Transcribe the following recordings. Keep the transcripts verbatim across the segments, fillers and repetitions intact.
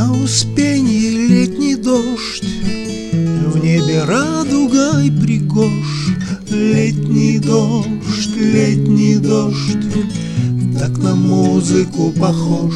На Успенье летний дождь, в небе радугой пригож. Летний дождь, летний дождь, так на музыку похож.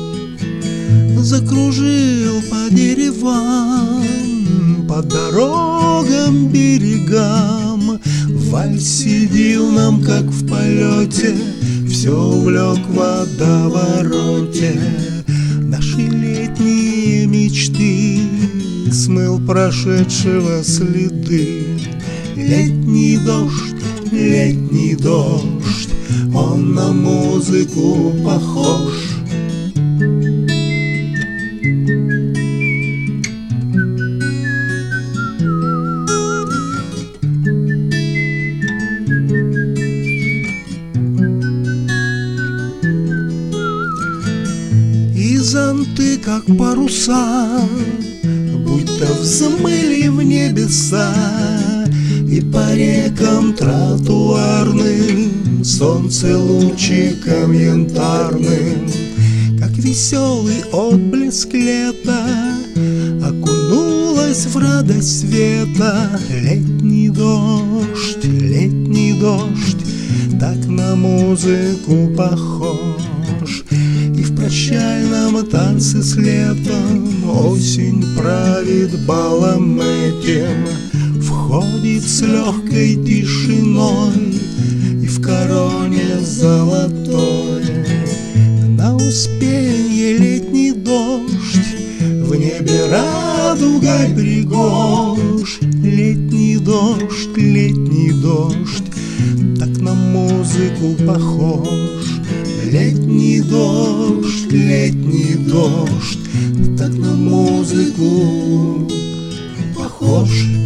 Закружил по деревам, по дорогам, берегам. Вальс сидел нам, как в полете, все увлек в водовороте. Наши летние мечты смыл прошедшего следы. Летний дождь, летний дождь, он на музыку похож. И зонты, как паруса, будто взмыли в небеса. И по рекам тротуарным солнце лучиком янтарным, как веселый отблеск лета, окунулась в радость света. Летний дождь, летний дождь, так на музыку похож. И в прощальном танце с летом осень правит балом этим. Входит с легкой тишиной и в короне золотой. На Успенье летний дождь, в небе радугой пригож. Летний дождь, летний дождь, так на музыку похож. Летний дождь, летний дождь, так на музыку похож.